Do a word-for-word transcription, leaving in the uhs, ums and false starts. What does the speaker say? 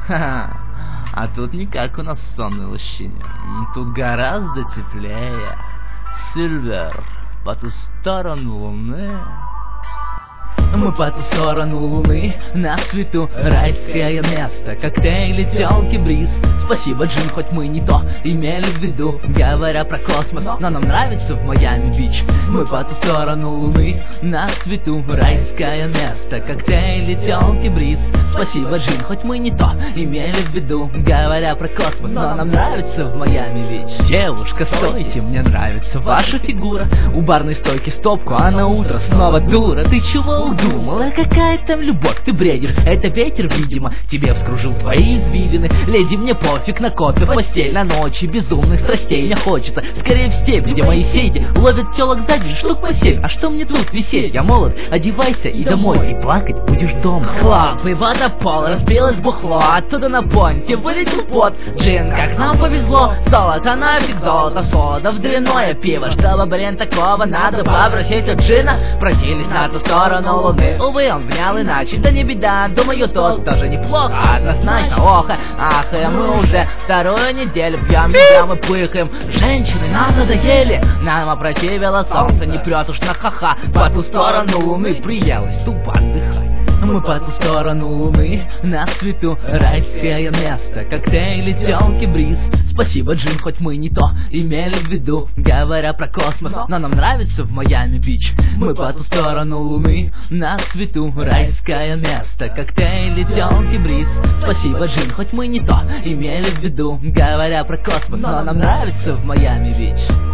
Ха-ха. А тут не как у нас в сонной лощине. Тут гораздо теплее. Сильвер, по ту сторону луны. Мы по ту сторону луны, на свету райское место. Коктейли, тёлки, бриз. Спасибо, Джин, хоть мы не то имели в виду, говоря про космос, но нам нравится в Майами-Бич. Мы по ту сторону луны, на свету райское место. Коктейли, тёлки, бриз. Спасибо, Джин, хоть мы не то имели в виду, говоря про космос, но нам нравится в Майами-Бич. Девушка, стойте, мне нравится ваша фигура. У барной стойки стопку, а на утро снова дура. Ты чего удумала? Какая там любовь? Ты бредишь, это ветер, видимо, тебе вскружил твои извилины. Леди, мне пофиг на кофе, постель, на ночи, безумных страстей мне хочется скорее в степь, где мои сети ловят телок сзади штук по семь. А что мне тут висеть? Я молод, одевайся и домой, и плакать будешь дома. Хлоп, и водопол, разбилось бухло, оттуда на понте вылетел пот. Джин, как нам повезло, золото нафиг, золото, солода в дрянное пиво. Чтобы, блин, такого надо попросить от Джина. Просились на ту сторону луны, увы, он внял иначе, да не беда, думаю, тот тоже неплохо, однозначно, оха, ах, и мы уже вторую неделю пьем, едем и пыхаем. Женщины нам надоели, нам опротивило солнце, не прет уж на ха-ха. По ту сторону луны приелось тупо отдыхать. Мы по ту сторону луны, на свету райское место. Коктейли, тёлки, бриз. Спасибо, Джин, хоть мы не то имели в виду, говоря про космос, но нам нравится в Майами-Бич. Мы по ту сторону луны, на свету райское место. Коктейли, тёлки, бриз. Спасибо, Джин, хоть мы не то имели в виду, говоря про космос, но нам нравится в Майами-Бич.